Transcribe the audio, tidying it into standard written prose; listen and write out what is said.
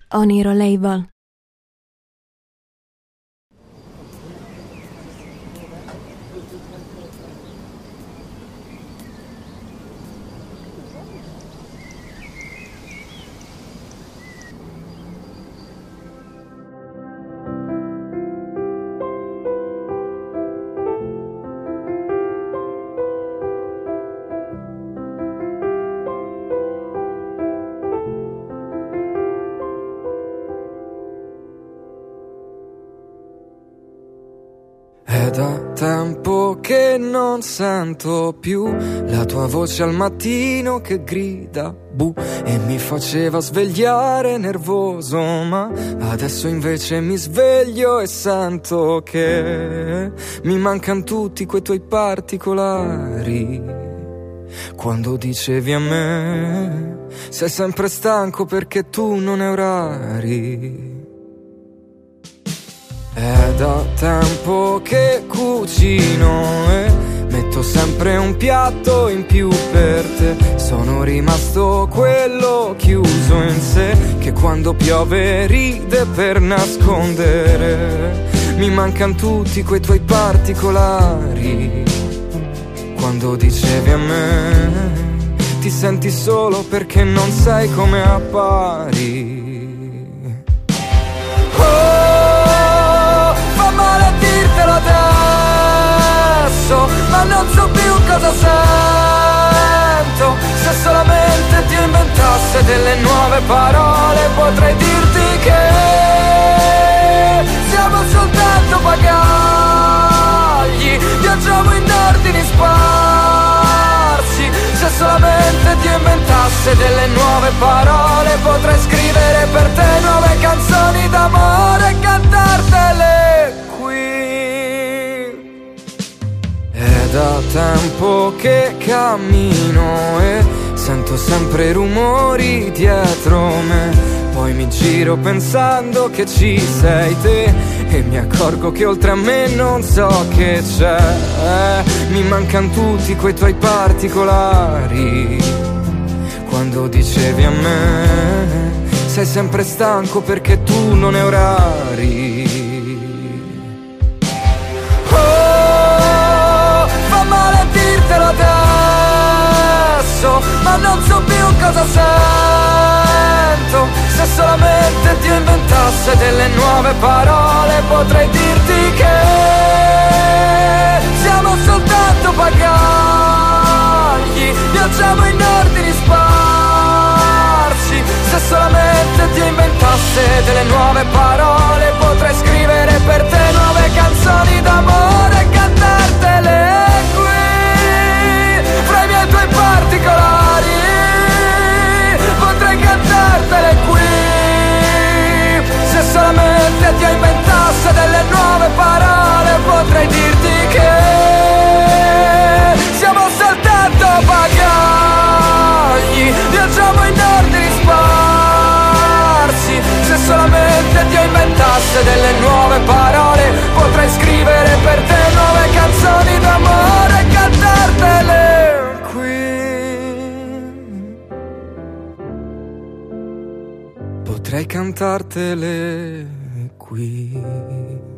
Oniro Label. È da tempo che non sento più la tua voce al mattino che grida bu e mi faceva svegliare nervoso, ma adesso invece mi sveglio e sento che mi mancano tutti quei tuoi particolari. Quando dicevi a me sei sempre stanco perché tu non hai orari. È da tempo che cucino e metto sempre un piatto in più per te. Sono rimasto quello chiuso in sé che quando piove ride per nascondere. Mi mancano tutti quei tuoi particolari. Quando dicevi a me ti senti solo perché non sei come appari. Fa male a dirtelo adesso, ma non so più cosa sento. Se solamente Dio inventasse delle nuove parole, potrei dirti che siamo soltanto bagagli, viaggiamo in ordini sparsi. Se solamente Dio inventasse delle nuove parole, potrei scrivere per te nuove canzoni d'amore e cantartele qui. È da tempo che cammino e sento sempre rumori dietro me. Poi mi giro pensando che ci sei te e mi accorgo che oltre a me non so che c'è. Mi mancano tutti quei tuoi particolari. Quando dicevi a me sei sempre stanco perché tu non hai orari. Oh, fa male a dirtelo adesso, ma non so più cosa sento. Se solamente Dio inventasse delle nuove parole, potrei dirti che siamo soltanto bagagli, viaggiamo in ordini sparsi. Se solamente Dio inventasse delle nuove parole, potrei scrivere per te nuove canzoni d'amore e cantartele qui, fra i miei tuoi particolari. Potrei cantartele qui. Se solamente Dio inventasse delle nuove parole, potrei dirti che siamo soltanto bagagli, viaggiamo in ordini sparsi. Se solamente Dio inventasse delle nuove parole, potrei scrivere per te nuove canzoni d'amore e cantartele qui. Potrei cantartele qui.